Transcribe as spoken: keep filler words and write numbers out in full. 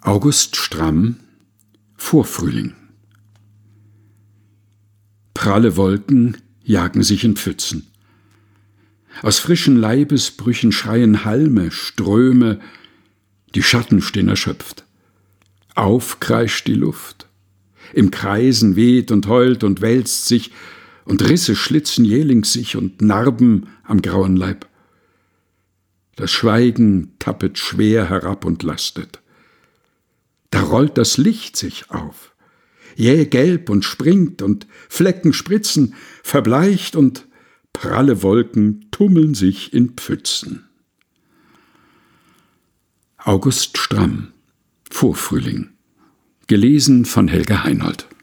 August Stramm, Vorfrühling. Pralle Wolken jagen sich in Pfützen. Aus frischen Leibesbrüchen schreien Halme, Ströme, die Schatten stehen erschöpft. Auf kreischt die Luft, im Kreisen weht und heult und wälzt sich, und Risse schlitzen jählings sich und Narben am grauen Leib. Das Schweigen tappet schwer herab und lastet. Da rollt das Licht sich auf, jäh gelb und springt, und Flecken spritzen, verbleicht, und pralle Wolken tummeln sich in Pfützen. August Stramm, Vorfrühling. Gelesen von Helga Heinold.